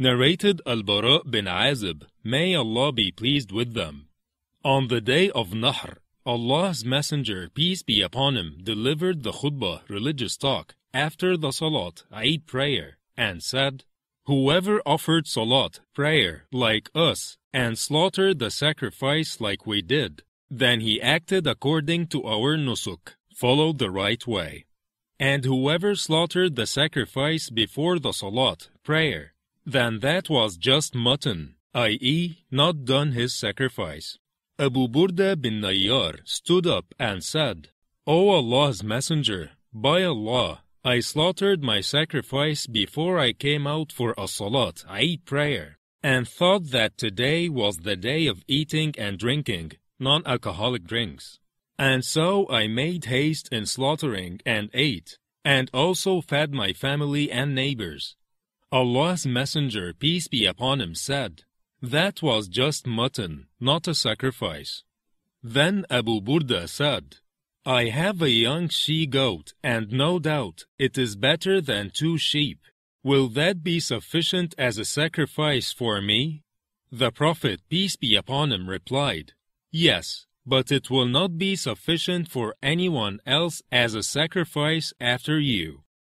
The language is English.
Narrated Al-Bara bin Azib, may Allah be pleased with them. On the day of Nahr, Allah's Messenger, peace be upon him, delivered the khutbah, religious talk, after the Salat, Eid prayer, and said, "Whoever offered Salat, prayer, like us, and slaughtered the sacrifice like we did, then he acted according to our nusuk, followed the right way. And whoever slaughtered the sacrifice before the Salat, prayer, then that was just mutton, i.e., not done his sacrifice." Abu Burda bin Nayyar stood up and said, "O Allah's Messenger, by Allah, I slaughtered my sacrifice before I came out for a Salat, Eid prayer, and thought that today was the day of eating and drinking, non-alcoholic drinks. And so I made haste in slaughtering and ate, and also fed my family and neighbors." Allah's Messenger, peace be upon him, said, "That was just mutton, not a sacrifice." Then Abu Burda said, "I have a young she-goat, and no doubt it is better than 2 sheep. Will that be sufficient as a sacrifice for me?" The Prophet, peace be upon him, replied, "Yes, but it will not be sufficient for anyone else as a sacrifice after you."